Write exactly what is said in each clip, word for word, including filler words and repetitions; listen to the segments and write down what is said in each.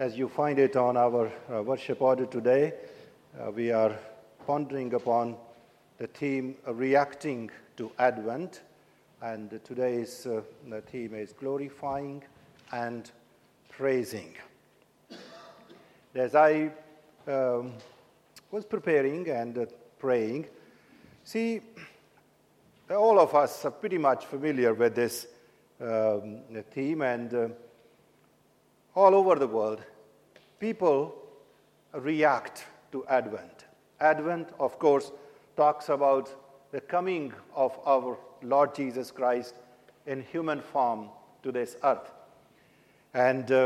as you find it on our uh, worship order today, uh, we are pondering upon the theme uh, reacting to Advent, and today's uh, the theme is glorifying and praising. As I um, was preparing and uh, praying, see, all of us are pretty much familiar with this um, theme, and uh, all over the world, people react to Advent. Advent, of course, talks about the coming of our Lord Jesus Christ in human form to this earth. And uh,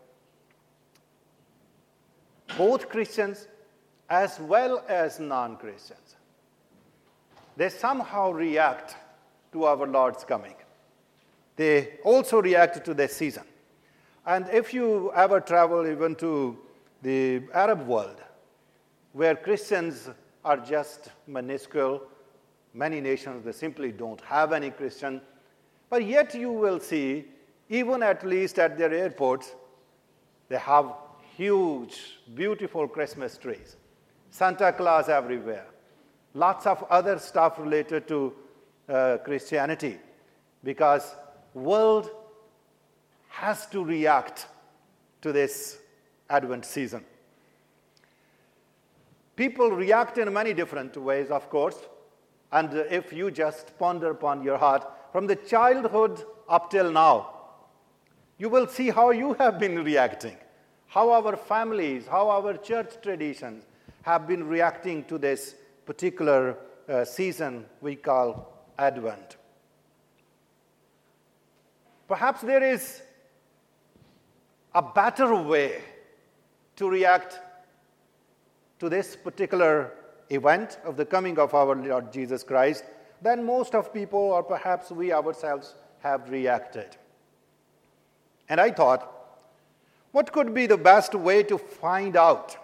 both Christians as well as non-Christians, they somehow react to our Lord's coming. They also react to this season. And if you ever travel even to the Arab world, where Christians are just minuscule, many nations, they simply don't have any Christian, but yet you will see, even at least at their airports, they have huge, beautiful Christmas trees, Santa Claus everywhere, lots of other stuff related to uh, Christianity, because world has to react to this Advent season. People react in many different ways, of course, and if you just ponder upon your heart, from the childhood up till now, you will see how you have been reacting, how our families, how our church traditions have been reacting to this particular uh, season we call Advent. Perhaps there is a better way to react to this particular event of the coming of our Lord Jesus Christ than most of people, or perhaps we ourselves, have reacted. And I thought, what could be the best way to find out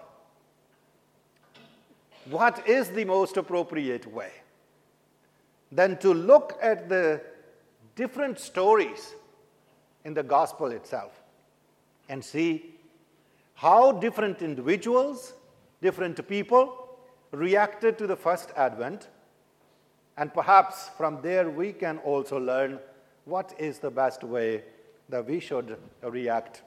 what is the most appropriate way than to look at the different stories in the gospel itself and see how different individuals, different people reacted to the first Advent, and perhaps from there we can also learn what is the best way that we should react.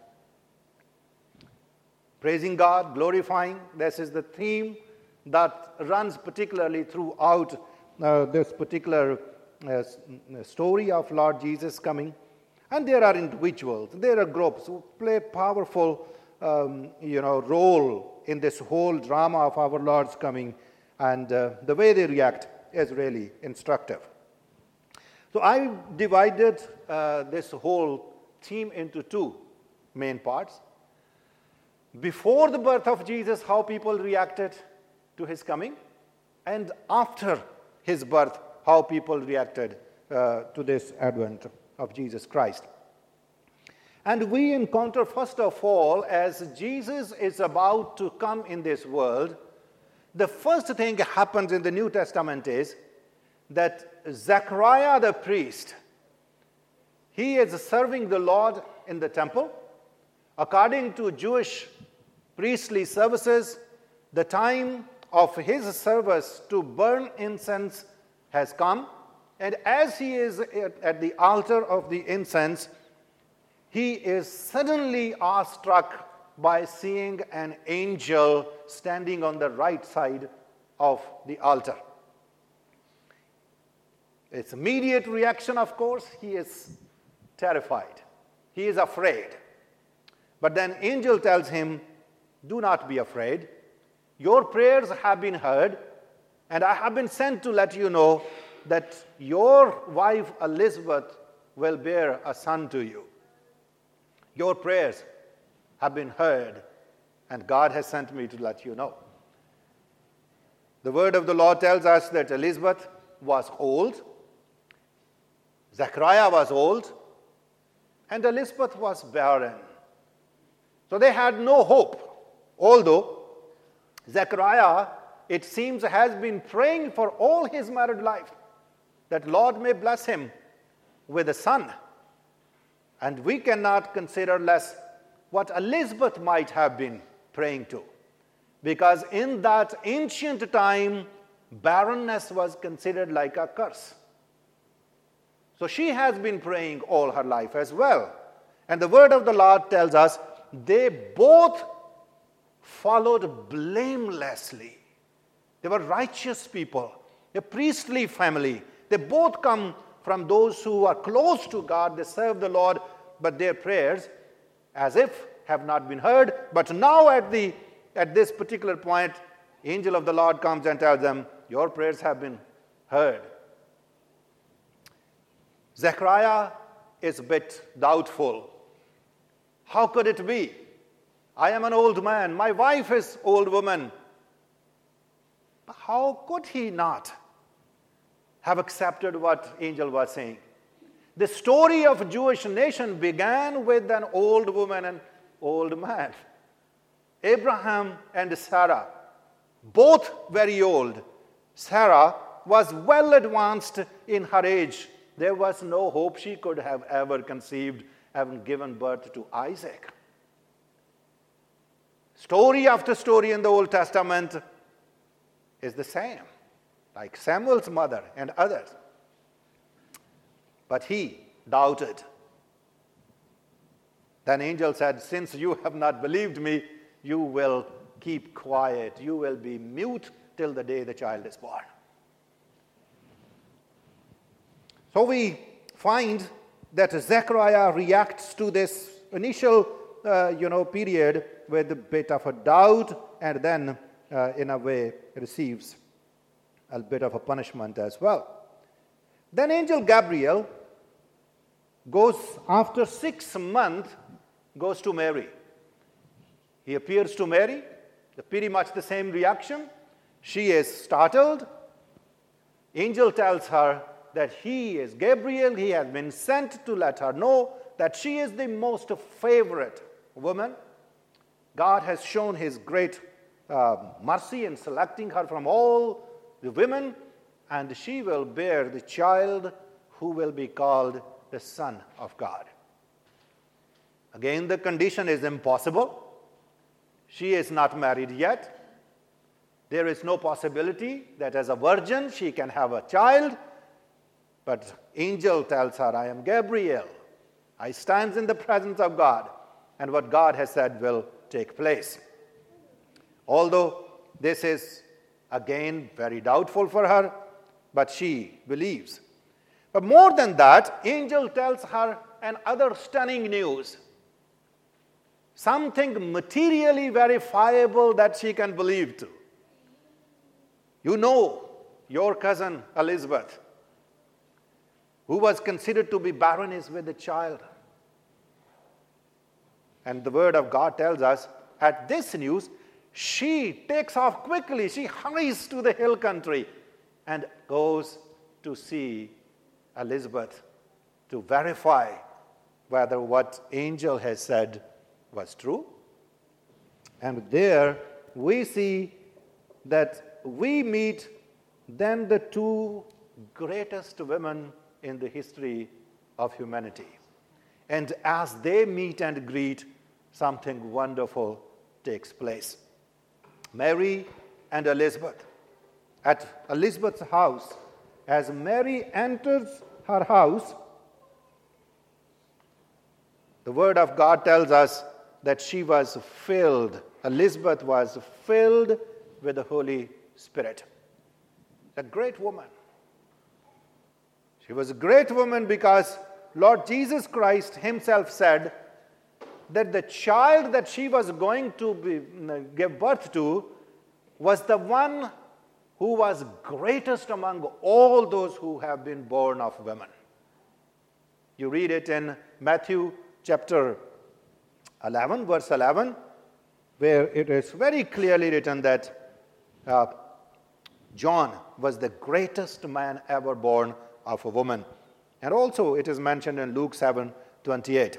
Praising God, glorifying, this is the theme that runs particularly throughout uh, this particular uh, story of Lord Jesus coming. And there are individuals, there are groups who play powerful um, you know, role in this whole drama of our Lord's coming, and uh, the way they react is really instructive. So I divided uh, this whole theme into two main parts. Before the birth of Jesus, how people reacted to his coming, and after his birth, how people reacted uh, to this Advent of Jesus Christ. And we encounter, first of all, as Jesus is about to come in this world, the first thing that happens in the New Testament is that Zechariah the priest, he is serving the Lord in the temple. According to Jewish priestly services, the time of his service to burn incense has come. And as he is at the altar of the incense, he is suddenly awestruck by seeing an angel standing on the right side of the altar. Its immediate reaction, of course, he is terrified. He is afraid. But then angel tells him, do not be afraid. Your prayers have been heard, and I have been sent to let you know that your wife Elizabeth will bear a son to you. Your prayers have been heard, and God has sent me to let you know. The word of the Lord tells us that Elizabeth was old, Zechariah was old, and Elizabeth was barren. So they had no hope, although Zechariah, it seems, has been praying for all his married life that Lord may bless him with a son. And we cannot consider less what Elizabeth might have been praying to. Because in that ancient time, barrenness was considered like a curse. So she has been praying all her life as well. And the word of the Lord tells us they both followed blamelessly. They were righteous people, a priestly family. They both come from those who are close to God. They serve the Lord, but their prayers, as if, have not been heard. But now at the at this particular point, angel of the Lord comes and tells them, your prayers have been heard. Zechariah is a bit doubtful. How could it be? I am an old man. My wife is old woman. But how could he not have accepted what angel was saying? The story of Jewish nation began with an old woman and old man. Abraham and Sarah, both very old. Sarah was well advanced in her age. There was no hope she could have ever conceived, having given birth to Isaac. Story after story in the Old Testament is the same, like Samuel's mother and others. But he doubted. Then angel said, since you have not believed me, you will keep quiet. You will be mute till the day the child is born. So we find that Zechariah reacts to this initial uh, you know, period with a bit of a doubt, and then uh, in a way receives a bit of a punishment as well. Then angel Gabriel goes, after six months, goes to Mary. He appears to Mary, pretty much the same reaction. She is startled. Angel tells her that he is Gabriel. He has been sent to let her know that she is the most favorite woman. God has shown his great uh, mercy in selecting her from all the women, and she will bear the child who will be called the Son of God. Again, the condition is impossible. She is not married yet. There is no possibility that as a virgin she can have a child. But angel tells her, I am Gabriel. I stand in the presence of God, and what God has said will take place. Although this is again very doubtful for her, but she believes. But more than that, angel tells her another stunning news. Something materially verifiable that she can believe to. You know your cousin Elizabeth, who was considered to be barren, is with a child. And the word of God tells us, at this news, she takes off quickly. She hurries to the hill country and goes to see Elizabeth to verify whether what angel has said was true. And there we see that we meet then the two greatest women in the history of humanity. And as they meet and greet, something wonderful takes place. Mary and Elizabeth. At Elizabeth's house, as Mary enters her house, the word of God tells us that she was filled, Elizabeth was filled with the Holy Spirit. A great woman. She was a great woman because Lord Jesus Christ himself said that the child that she was going to be, give birth to was the one who was greatest among all those who have been born of women. You read it in Matthew chapter eleven, verse eleven, where it is very clearly written that uh, John was the greatest man ever born of a woman. And also it is mentioned in Luke seven twenty-eight.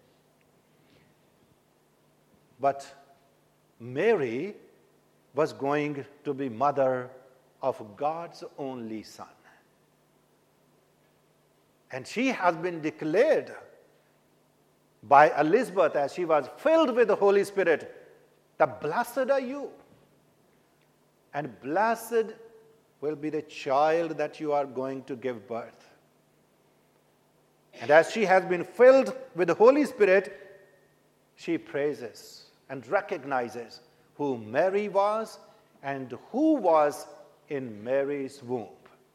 But Mary was going to be mother of God's only Son. And she has been declared by Elizabeth as she was filled with the Holy Spirit, that blessed are you, and blessed will be the child that you are going to give birth. And as she has been filled with the Holy Spirit, she praises and recognizes who Mary was and who was in Mary's womb.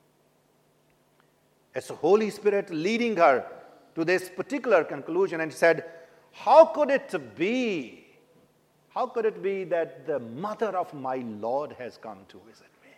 It's the Holy Spirit leading her to this particular conclusion, and said, how could it be, how could it be that the mother of my Lord has come to visit me?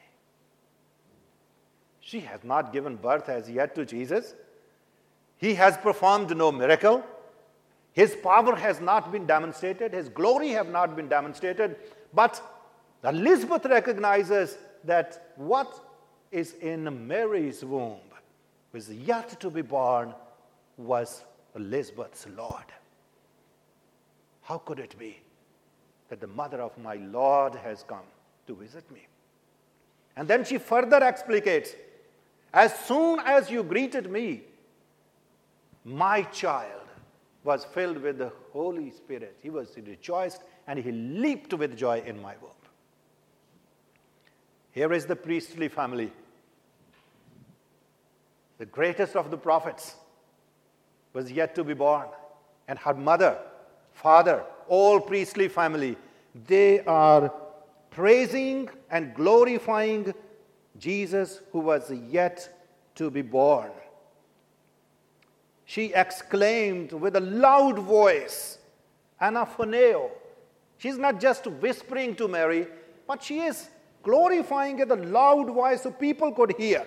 She has not given birth as yet to Jesus. He has performed no miracle. His power has not been demonstrated. His glory have not been demonstrated. But Elizabeth recognizes that what is in Mary's womb, was yet to be born, was Elizabeth's Lord. How could it be that the mother of my Lord has come to visit me? And then she further explicates, as soon as you greeted me, my child was filled with the Holy Spirit. He was rejoiced and he leaped with joy in my womb. Here is the priestly family. The greatest of the prophets was yet to be born. And her mother, father, all priestly family, they are praising and glorifying Jesus who was yet to be born. She exclaimed with a loud voice, anaphoneo. She's not just whispering to Mary, but she is glorifying with a loud voice so people could hear.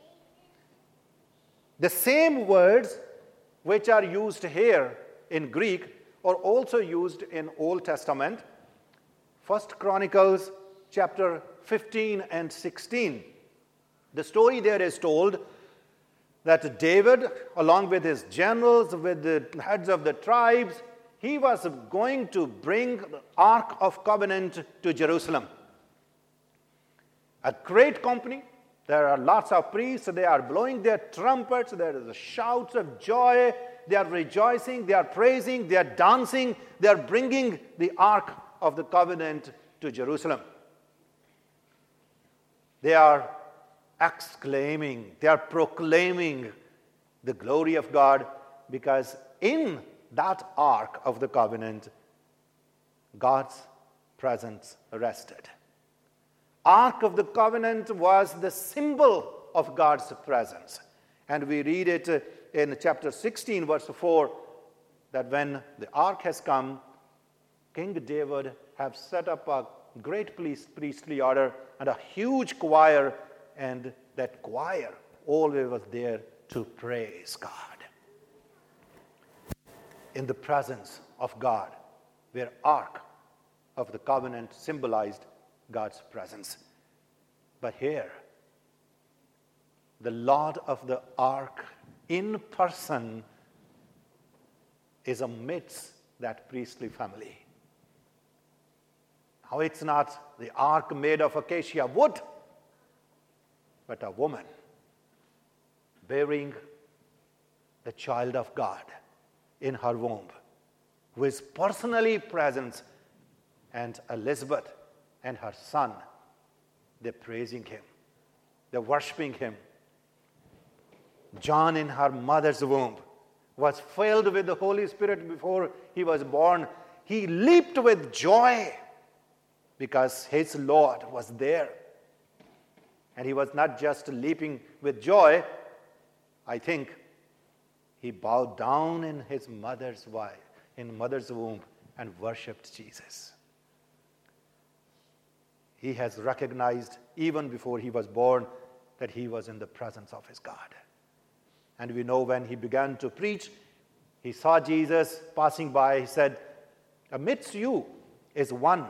The same words which are used here in Greek are also used in Old Testament. First Chronicles chapter fifteen and sixteen. The story there is told that David, along with his generals, with the heads of the tribes, he was going to bring the Ark of Covenant to Jerusalem. A great company. There are lots of priests. They are blowing their trumpets. There is shouts of joy. They are rejoicing. They are praising. They are dancing. They are bringing the Ark of the Covenant to Jerusalem. They are exclaiming. They are proclaiming the glory of God, because in that Ark of the Covenant, God's presence rested. Ark of the Covenant was the symbol of God's presence. And we read it in chapter sixteen, verse four, that when the Ark has come, King David have set up a great priestly order and a huge choir, and that choir always was there to praise God. In the presence of God, where Ark of the Covenant symbolized God's presence. But here, the Lord of the Ark in person is amidst that priestly family. Now it's not the ark made of acacia wood, but a woman bearing the child of God in her womb, who is personally present, and Elizabeth and her son, they're praising him. They're worshiping him. John in her mother's womb was filled with the Holy Spirit before he was born. He leaped with joy because his Lord was there. And he was not just leaping with joy. I think he bowed down in his mother's wife, in mother's womb, and worshipped Jesus. He has recognized, even before he was born, that he was in the presence of his God. And we know when he began to preach, he saw Jesus passing by. He said, amidst you is one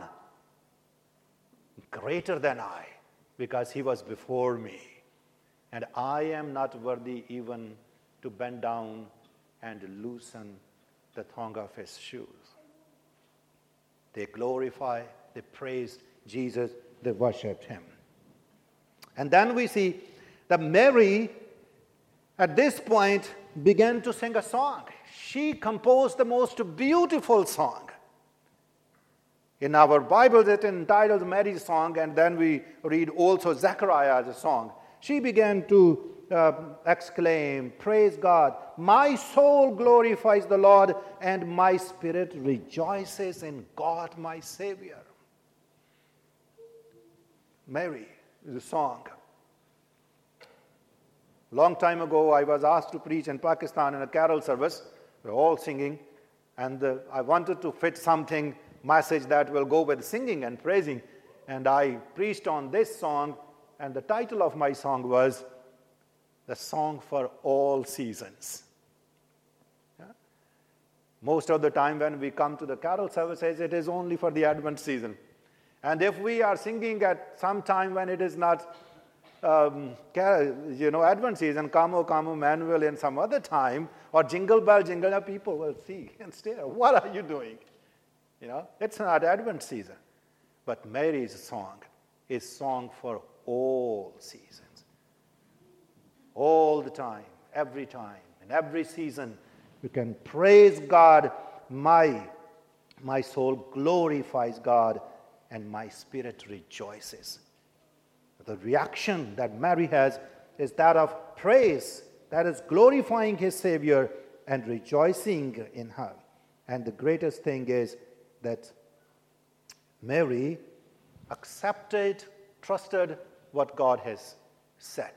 greater than I, because he was before me. And I am not worthy even to bend down and loosen the thong of his shoes. They glorify, they praised Jesus, they worshipped him. And then we see that Mary, at this point, began to sing a song. she composed the most beautiful song. In our Bibles, it entitled Mary's Song, and then we read also Zechariah's song. She began to uh, exclaim, praise God, my soul glorifies the Lord, and my spirit rejoices in God my Savior. Mary is a song. Long time ago, I was asked to preach in Pakistan in a carol service. We were all singing, and uh, I wanted to fit something, message that will go with singing and praising. And I preached on this song, and the title of my song was The Song for All Seasons. Yeah? Most of the time when we come to the carol services, it is only for the Advent season. And if we are singing at some time when it is not, um, you know, Advent season, Come, O Come, Emmanuel, in some other time, or Jingle Bell, Jingle Bell, people will see and stare. What are you doing? You know, it's not Advent season. But Mary's song is song for all seasons. All the time, every time, in every season, you can praise God. My, my soul glorifies God, and my spirit rejoices. The reaction that Mary has is that of praise, that is glorifying his Savior and rejoicing in her. And the greatest thing is that Mary accepted, trusted what God has said.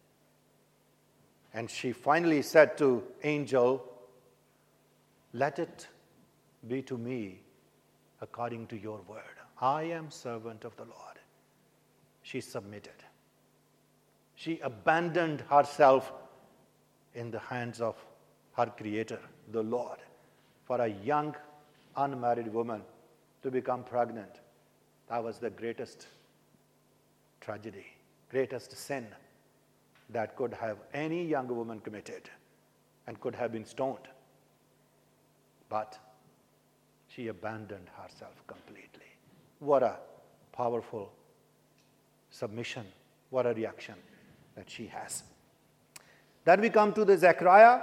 And she finally said to angel, let it be to me according to your word. I am servant of the Lord. She submitted. She abandoned herself in the hands of her Creator, the Lord. For a young, unmarried woman to become pregnant, that was the greatest tragedy, greatest sin that could have any young woman committed and could have been stoned. But she abandoned herself completely. What a powerful submission. What a reaction that she has. Then we come to the Zechariah.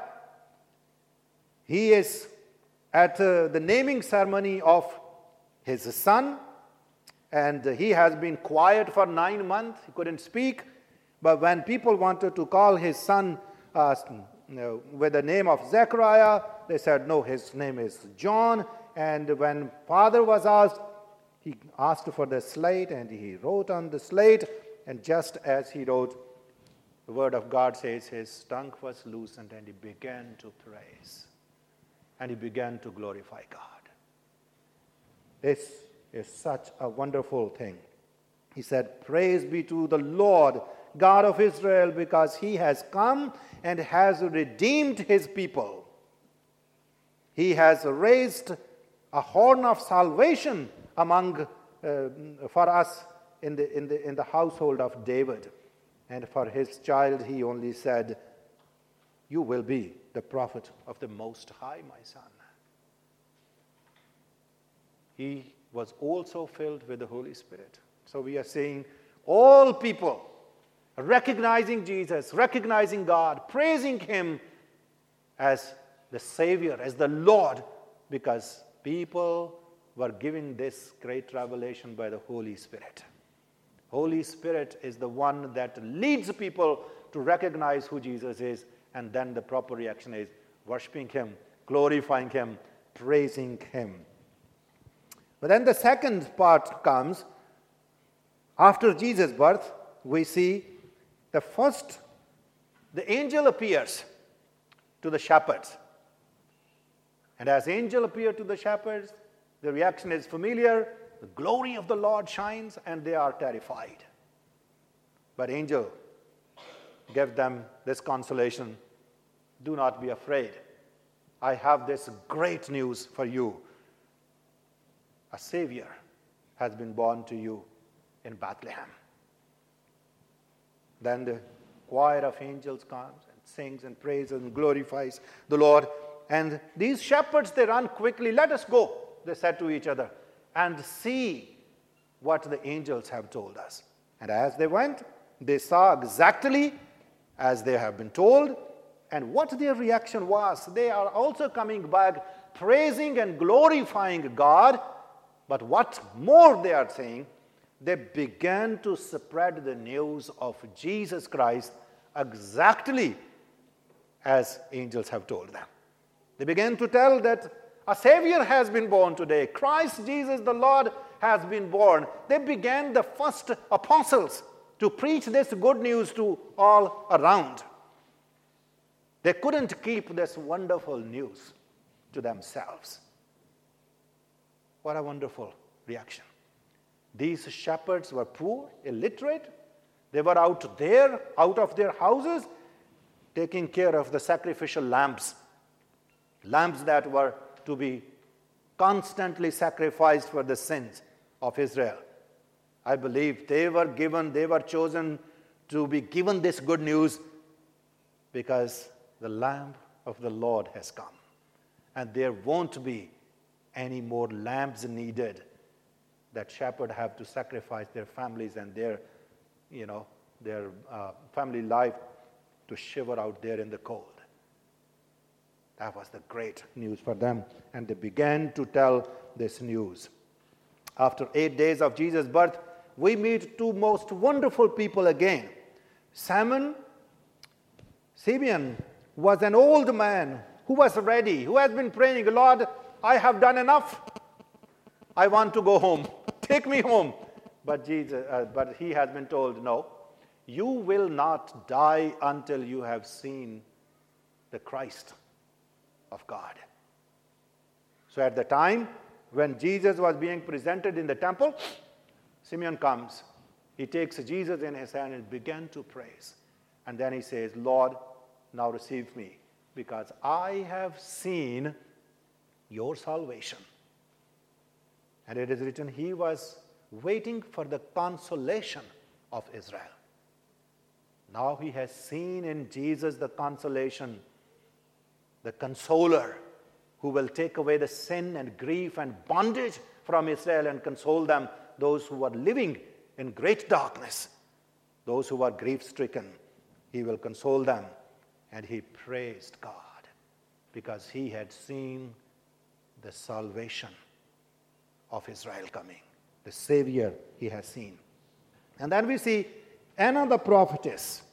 He is at uh, the naming ceremony of his son, and he has been quiet for nine months. He couldn't speak. But when people wanted to call his son uh, you know, with the name of Zechariah, they said, no, his name is John. And when father was asked, he asked for the slate, and he wrote on the slate. And just as he wrote, the word of God says his tongue was loosened, and he began to praise. And he began to glorify God. This is such a wonderful thing. He said, praise be to the Lord, God of Israel, because he has come and has redeemed his people. He has raised a horn of salvation among uh, for us in the, in the, in the household of David. And for his child, he only said, you will be the prophet of the Most High, my son. He was also filled with the Holy Spirit. So we are saying all people recognizing Jesus, recognizing God, praising him as the Savior, as the Lord, because people were given this great revelation by the Holy Spirit. Holy Spirit is the one that leads people to recognize who Jesus is, and then the proper reaction is worshiping him, glorifying him, praising him. But then the second part comes. After Jesus' birth, we see the first, the angel appears to the shepherds. And as angel appeared to the shepherds, the reaction is familiar. The glory of the Lord shines, and they are terrified. But angel gave them this consolation. Do not be afraid. I have this great news for you. A Savior has been born to you in Bethlehem. Then the choir of angels comes and sings and praises and glorifies the Lord. And these shepherds, they run quickly. Let us go, they said to each other, and see what the angels have told us. And as they went, they saw exactly as they have been told, And what their reaction was, they are also coming back, praising and glorifying God. But what more they are saying, they began to spread the news of Jesus Christ exactly as angels have told them. They began to tell that a Savior has been born today. Christ Jesus the Lord has been born. They began the first apostles to preach this good news to all around. They couldn't keep this wonderful news to themselves. What a wonderful reaction. These shepherds were poor, illiterate. They were out there, out of their houses, taking care of the sacrificial lambs. Lambs that were to be constantly sacrificed for the sins of Israel. I believe they were given, they were chosen to be given this good news because the Lamb of the Lord has come. And there won't be any more lambs needed that shepherds have to sacrifice their families and their, you know, their uh, family life to shiver out there in the cold. That was the great news for them. And they began to tell this news. After eight days of Jesus' birth, we meet two most wonderful people again. Simon, Simeon was an old man who was ready, who has been praying, Lord, I have done enough. I want to go home. Take me home. But Jesus, uh, but he has been told, no, you will not die until you have seen the Christ of God. So at the time when Jesus was being presented in the temple, Simeon comes. He takes Jesus in his hand and began to praise. And then he says, Lord, now receive me, because I have seen your salvation. And it is written, he was waiting for the consolation of Israel. Now he has seen in Jesus the consolation, the consoler, who will take away the sin and grief and bondage from Israel and console them, those who are living in great darkness, those who are grief-stricken. He will console them. And he praised God because he had seen the salvation of Israel coming, the Savior he has seen. And then we see Anna the prophetess.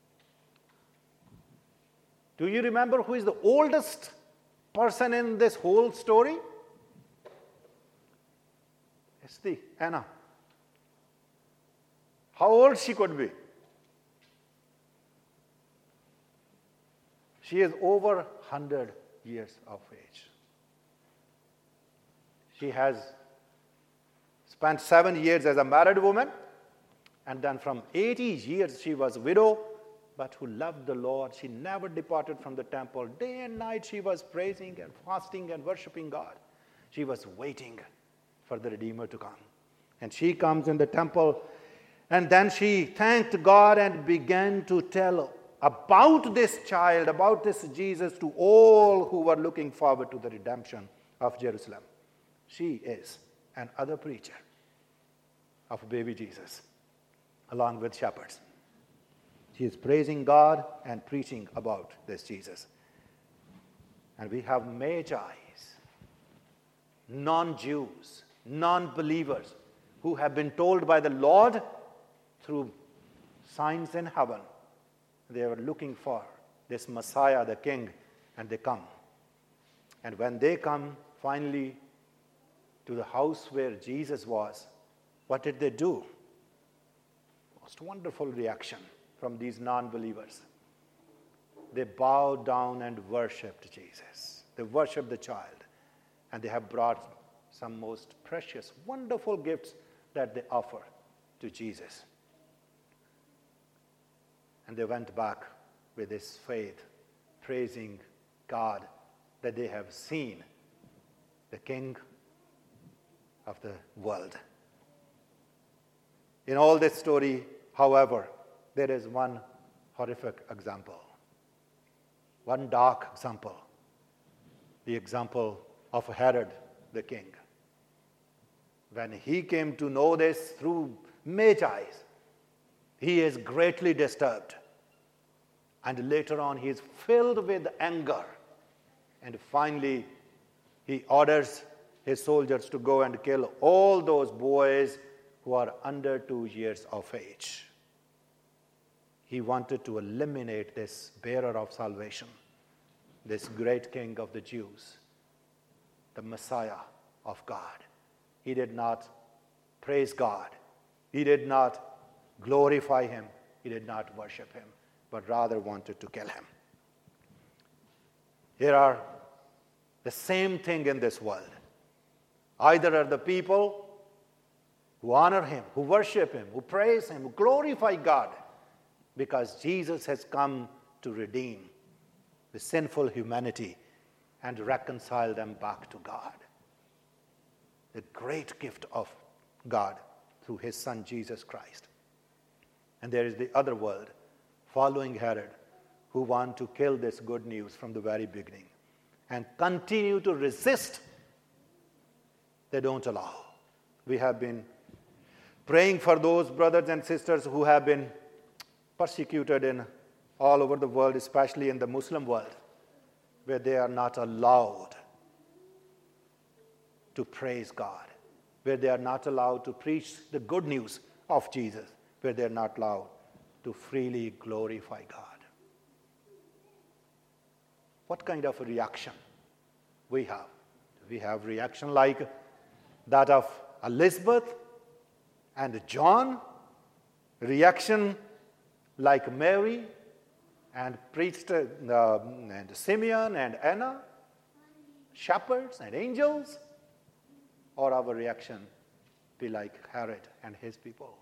Do you remember who is the oldest person in this whole story? It's the Anna. How old she could be? She is over one hundred years of age. She has spent seven years as a married woman, and then from eighty years she was a widow, but who loved the Lord. She never departed from the temple. Day and night she was praising and fasting and worshiping God. She was waiting for the Redeemer to come. And she comes in the temple, and then she thanked God and began to tell about this child, about this Jesus to all who were looking forward to the redemption of Jerusalem. She is another preacher of baby Jesus, along with shepherds. She is praising God and preaching about this Jesus. And we have Magi's, non-Jews, non-believers, who have been told by the Lord through signs in heaven. They were looking for this Messiah, the King, and they come. And when they come finally to the house where Jesus was, what did they do? Most wonderful reaction from these non-believers. They bowed down and worshipped Jesus. They worshipped the child. And they have brought some most precious, wonderful gifts that they offer to Jesus. And they went back with this faith, praising God that they have seen the King of the world. In all this story, however, there is one horrific example, one dark example, the example of Herod the king. When he came to know this through Magi's, he is greatly disturbed. And later on, he is filled with anger. And finally, he orders his soldiers to go and kill all those boys who are under two years of age. He wanted to eliminate this bearer of salvation, this great king of the Jews, the Messiah of God. He did not praise God. He did not glorify him. He did not worship him, but rather wanted to kill him. Here are the same thing in this world. Either are the people who honor him, who worship him, who praise him, who glorify God, because Jesus has come to redeem the sinful humanity and reconcile them back to God. The great gift of God through his Son, Jesus Christ. And there is the other world, following Herod, who want to kill this good news from the very beginning and continue to resist. They don't allow. We have been praying for those brothers and sisters who have been persecuted in all over the world, especially in the Muslim world, where they are not allowed to praise God, where they are not allowed to preach the good news of Jesus, where they are not allowed to freely glorify God. What kind of a reaction we have? We have reaction like that of Elizabeth and John, reaction like Mary and priest uh, and Simeon and Anna, shepherds and angels, or our reaction be like Herod and his people?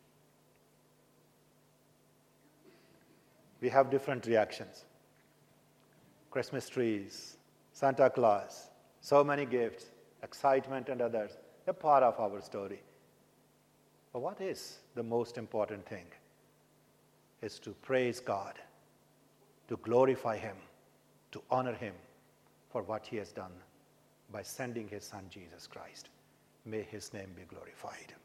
We have different reactions. Christmas trees, Santa Claus, so many gifts, excitement and others, a part of our story. But what is the most important thing? Is to praise God, to glorify him, to honor him for what he has done by sending his Son, Jesus Christ. May his name be glorified.